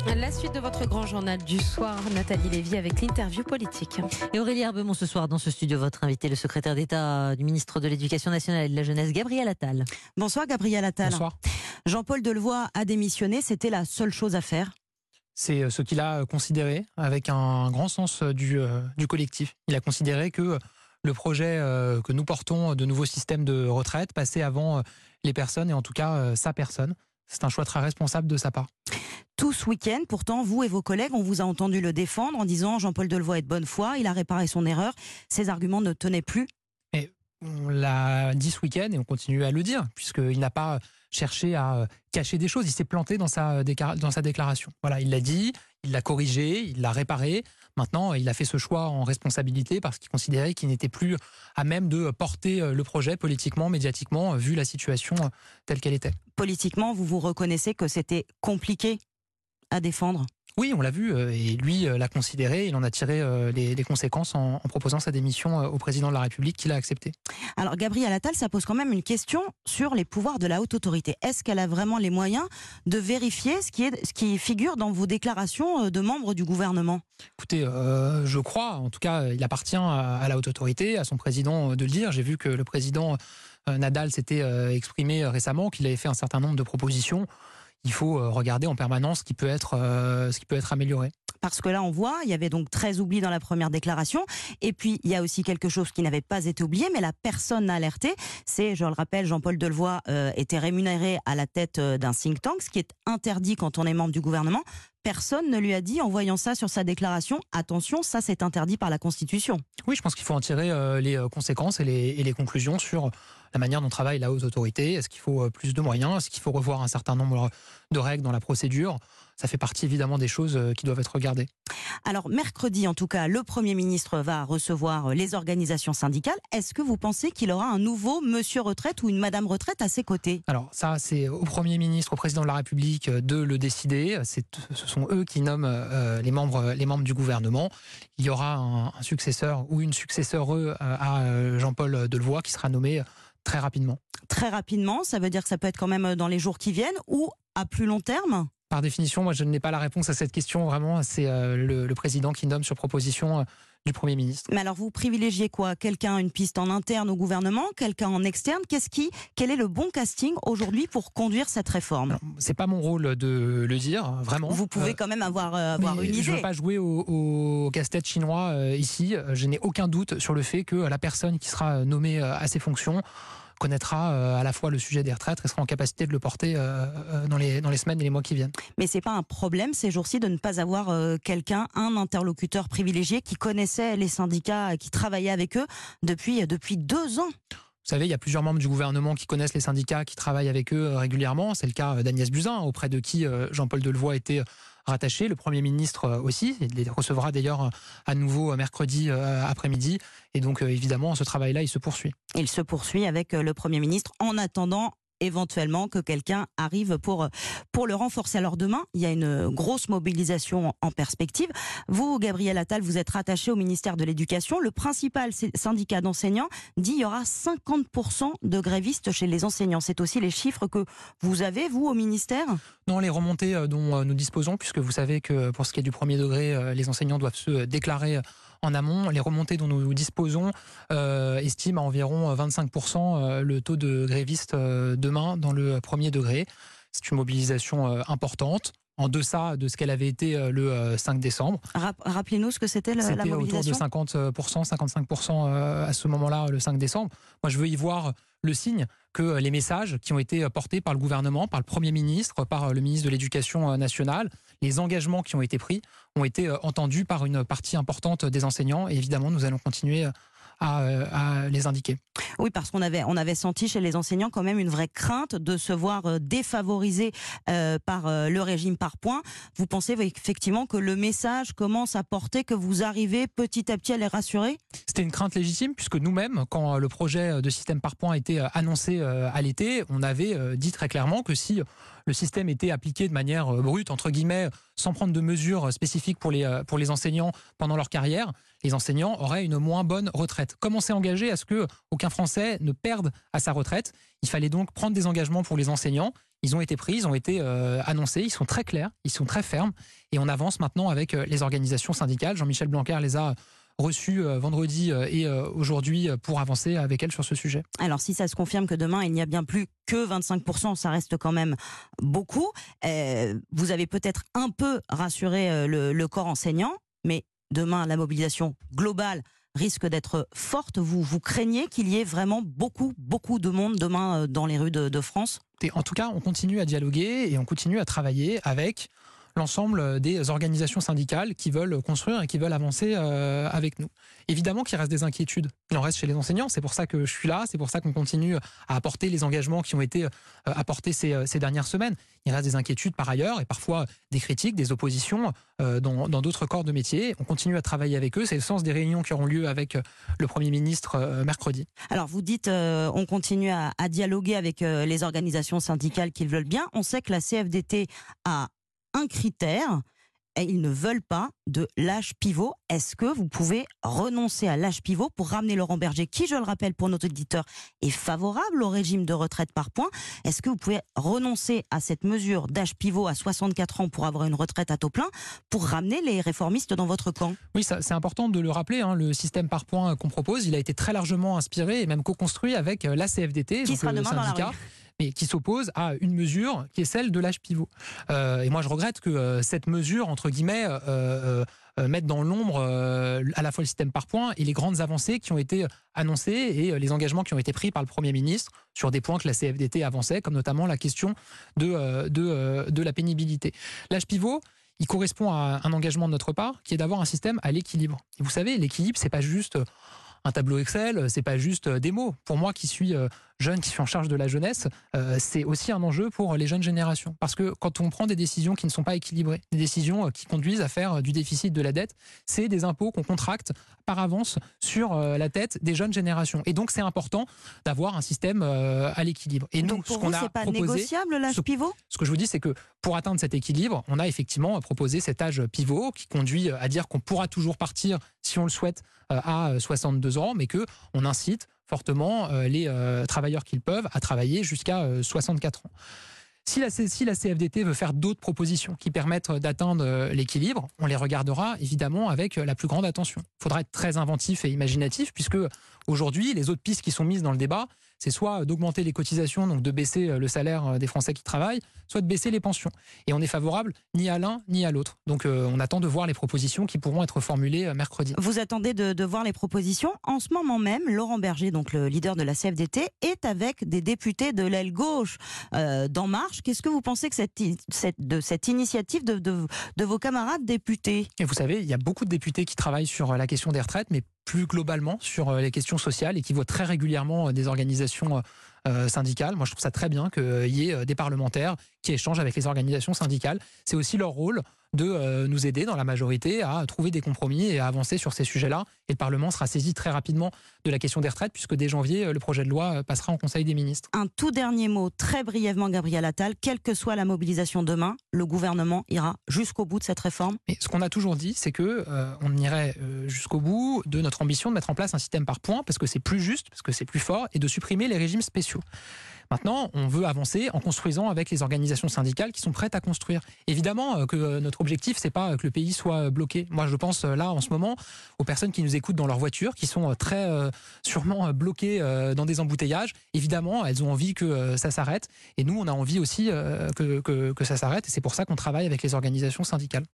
La suite de votre grand journal du soir, Nathalie Lévy avec l'interview politique. Et Aurélie Herbemont ce soir dans ce studio, votre invité, le secrétaire d'État du ministre de l'Éducation nationale et de la Jeunesse, Gabriel Attal. Bonsoir Gabriel Attal. Bonsoir. Jean-Paul Delevoye a démissionné, c'était la seule chose à faire. C'est ce qu'il a considéré avec un grand sens du collectif. Il a considéré que le projet que nous portons de nouveau système de retraite passait avant les personnes et en tout cas sa personne. C'est un choix très responsable de sa part. Tout ce week-end, pourtant, vous et vos collègues, on vous a entendu le défendre en disant Jean-Paul Delevoye est de bonne foi, il a réparé son erreur, ses arguments ne tenaient plus. Et on l'a dit ce week-end et on continue à le dire, puisqu'il n'a pas cherché à cacher des choses, il s'est planté dans sa déclaration. Voilà, il l'a dit, il l'a corrigé, il l'a réparé. Maintenant, il a fait ce choix en responsabilité parce qu'il considérait qu'il n'était plus à même de porter le projet politiquement, médiatiquement, vu la situation telle qu'elle était. Politiquement, vous reconnaissez que c'était compliqué à défendre? Oui, on l'a vu, et lui l'a considéré, il en a tiré les conséquences en proposant sa démission au président de la République, qui l'a accepté. Alors Gabriel Attal, ça pose quand même une question sur les pouvoirs de la haute autorité. Est-ce qu'elle a vraiment les moyens de vérifier ce qui figure dans vos déclarations de membres du gouvernement? Écoutez, je crois, en tout cas, il appartient à la haute autorité, à son président de le dire. J'ai vu que le président Nadal s'était exprimé récemment, qu'il avait fait un certain nombre de propositions. Il faut regarder en permanence ce qui peut être amélioré. Parce que là, on voit, il y avait donc 13 oublis dans la première déclaration. Et puis, il y a aussi quelque chose qui n'avait pas été oublié, mais la personne n'a alerté. C'est, je le rappelle, Jean-Paul Delevoye était rémunéré à la tête d'un think tank, ce qui est interdit quand on est membre du gouvernement. Personne ne lui a dit, en voyant ça sur sa déclaration, attention, ça c'est interdit par la Constitution. Oui, je pense qu'il faut en tirer les conséquences et les conclusions sur la manière dont travaille la haute autorité. Est-ce qu'il faut plus de moyens? Est-ce qu'il faut revoir un certain nombre de règles dans la procédure? Ça fait partie évidemment des choses qui doivent être regardées. Alors mercredi, en tout cas, le Premier ministre va recevoir les organisations syndicales. Est-ce que vous pensez qu'il aura un nouveau monsieur retraite ou une madame retraite à ses côtés? Alors ça, c'est au Premier ministre, au président de la République de le décider. Ce sont eux qui nomment les membres du gouvernement. Il y aura un successeur ou une successeure à Jean-Paul Delevoye qui sera nommé très rapidement. Très rapidement, ça veut dire que ça peut être quand même dans les jours qui viennent ou à plus long terme? Par définition, moi je n'ai pas la réponse à cette question. Vraiment, c'est le président qui nomme sur proposition du Premier ministre. Mais alors vous privilégiez quoi? Quelqu'un, une piste en interne au gouvernement, quelqu'un en externe? Quel est le bon casting aujourd'hui pour conduire cette réforme? C'est pas mon rôle de le dire, vraiment. Vous pouvez quand même avoir une idée. Je ne veux pas jouer au casse-tête chinois ici. Je n'ai aucun doute sur le fait que la personne qui sera nommée à ces fonctions connaîtra à la fois le sujet des retraites et sera en capacité de le porter dans les semaines et les mois qui viennent. Mais c'est pas un problème ces jours-ci de ne pas avoir un interlocuteur privilégié qui connaissait les syndicats, qui travaillait avec eux depuis 2 ans? Vous savez, il y a plusieurs membres du gouvernement qui connaissent les syndicats, qui travaillent avec eux régulièrement. C'est le cas d'Agnès Buzyn, auprès de qui Jean-Paul Delevoye était rattaché. Le Premier ministre aussi. Il les recevra d'ailleurs à nouveau mercredi après-midi. Et donc, évidemment, ce travail-là, il se poursuit. Il se poursuit avec le Premier ministre en attendant éventuellement que quelqu'un arrive pour le renforcer. Alors demain, il y a une grosse mobilisation en perspective. Vous, Gabriel Attal, vous êtes rattaché au ministère de l'Éducation. Le principal syndicat d'enseignants dit qu'il y aura 50% de grévistes chez les enseignants. C'est aussi les chiffres que vous avez, vous, au ministère? Non, les remontées dont nous disposons, puisque vous savez que pour ce qui est du premier degré, les enseignants doivent se déclarer en amont. Les remontées dont nous disposons estiment à environ 25% le taux de grévistes demain dans le premier degré. C'est une mobilisation importante, en deçà de ce qu'elle avait été le 5 décembre. Rappelez-nous ce que c'était la mobilisation. C'était autour de 50%, 55% à ce moment-là, le 5 décembre. Moi, je veux y voir le signe que les messages qui ont été portés par le gouvernement, par le Premier ministre, par le ministre de l'Éducation nationale, les engagements qui ont été pris ont été entendus par une partie importante des enseignants. Et évidemment, nous allons continuer à les indiquer. Oui, parce qu'on avait senti chez les enseignants quand même une vraie crainte de se voir défavorisés par le régime par points. Vous pensez effectivement que le message commence à porter, que vous arrivez petit à petit à les rassurer? C'était une crainte légitime, puisque nous-mêmes, quand le projet de système par points a été annoncé à l'été, on avait dit très clairement que si le système était appliqué de manière brute, entre guillemets, sans prendre de mesures spécifiques pour les enseignants pendant leur carrière, les enseignants auraient une moins bonne retraite. Comme on s'est engagé à ce qu'aucun Français ne perde à sa retraite, il fallait donc prendre des engagements pour les enseignants. ils ont été pris, ils ont été annoncés, ils sont très clairs, ils sont très fermes, et on avance maintenant avec les organisations syndicales. Jean-Michel Blanquer les a reçues vendredi et aujourd'hui pour avancer avec elles sur ce sujet. Alors si ça se confirme que demain il n'y a bien plus que 25%, ça reste quand même beaucoup. Vous avez peut-être un peu rassuré le corps enseignant, mais demain la mobilisation globale risque d'être forte. Vous craignez qu'il y ait vraiment beaucoup de monde demain dans les rues de France ? Et en tout cas, on continue à dialoguer et on continue à travailler avec l'ensemble des organisations syndicales qui veulent construire et qui veulent avancer avec nous. Évidemment qu'il reste des inquiétudes. Il en reste chez les enseignants. C'est pour ça que je suis là. C'est pour ça qu'on continue à apporter les engagements qui ont été apportés ces dernières semaines. Il reste des inquiétudes par ailleurs et parfois des critiques, des oppositions dans d'autres corps de métier. On continue à travailler avec eux. C'est le sens des réunions qui auront lieu avec le Premier ministre mercredi. Alors vous dites on continue à dialoguer avec les organisations syndicales qui le veulent bien. On sait que la CFDT a un critère, et ils ne veulent pas de l'âge pivot. Est-ce que vous pouvez renoncer à l'âge pivot pour ramener Laurent Berger, qui, je le rappelle pour notre auditeur, est favorable au régime de retraite par points? Est-ce que vous pouvez renoncer à cette mesure d'âge pivot à 64 ans pour avoir une retraite à taux plein, pour ramener les réformistes dans votre camp? Oui, c'est important de le rappeler. Le système par points qu'on propose, il a été très largement inspiré et même co-construit avec la CFDT, qui donc sera le demain dans la syndicat. rue, Mais qui s'oppose à une mesure qui est celle de l'âge pivot. Et moi, je regrette que cette mesure, entre guillemets, mette dans l'ombre à la fois le système par points et les grandes avancées qui ont été annoncées et les engagements qui ont été pris par le Premier ministre sur des points que la CFDT avançait, comme notamment la question de la pénibilité. L'âge pivot, il correspond à un engagement de notre part, qui est d'avoir un système à l'équilibre. Et vous savez, l'équilibre, c'est pas juste un tableau Excel, c'est pas juste des mots. Pour moi, qui suis jeune, qui suis en charge de la jeunesse, c'est aussi un enjeu pour les jeunes générations. Parce que quand on prend des décisions qui ne sont pas équilibrées, des décisions qui conduisent à faire du déficit de la dette, c'est des impôts qu'on contracte par avance sur la tête des jeunes générations. Et donc, c'est important d'avoir un système à l'équilibre. Et donc pour vous, c'est pas négociable l'âge pivot? Ce que je vous dis, c'est que pour atteindre cet équilibre, on a effectivement proposé cet âge pivot qui conduit à dire qu'on pourra toujours partir, si on le souhaite, à 62 ans, mais qu'on incite fortement les travailleurs qui le peuvent à travailler jusqu'à 64 ans. Si la CFDT veut faire d'autres propositions qui permettent d'atteindre l'équilibre, on les regardera évidemment avec la plus grande attention. Il faudra être très inventif et imaginatif, puisque aujourd'hui, les autres pistes qui sont mises dans le débat, c'est soit d'augmenter les cotisations, donc de baisser le salaire des Français qui travaillent, soit de baisser les pensions. Et on n'est favorable ni à l'un ni à l'autre. Donc on attend de voir les propositions qui pourront être formulées mercredi. Vous attendez de voir les propositions. En ce moment même, Laurent Berger, donc le leader de la CFDT, est avec des députés de l'aile gauche d'En Marche. Qu'est-ce que vous pensez que de cette initiative de vos camarades députés? Et vous savez, il y a beaucoup de députés qui travaillent sur la question des retraites, mais plus globalement sur les questions sociales et qui voient très régulièrement des organisations syndicales. Moi, je trouve ça très bien qu'il y ait des parlementaires qui échangent avec les organisations syndicales. C'est aussi leur rôle de nous aider dans la majorité à trouver des compromis et à avancer sur ces sujets-là. Et le Parlement sera saisi très rapidement de la question des retraites, puisque dès janvier, le projet de loi passera en Conseil des ministres. Un tout dernier mot, très brièvement, Gabriel Attal. Quelle que soit la mobilisation demain, le gouvernement ira jusqu'au bout de cette réforme? Mais ce qu'on a toujours dit, c'est que on irait jusqu'au bout de notre ambition de mettre en place un système par points, parce que c'est plus juste, parce que c'est plus fort, et de supprimer les régimes spéciaux. Maintenant, on veut avancer en construisant avec les organisations syndicales qui sont prêtes à construire. Évidemment que notre objectif, c'est pas que le pays soit bloqué. Moi, je pense là, en ce moment, aux personnes qui nous écoutent dans leur voiture, qui sont très sûrement bloquées dans des embouteillages. Évidemment, elles ont envie que ça s'arrête. Et nous, on a envie aussi que ça s'arrête. Et c'est pour ça qu'on travaille avec les organisations syndicales.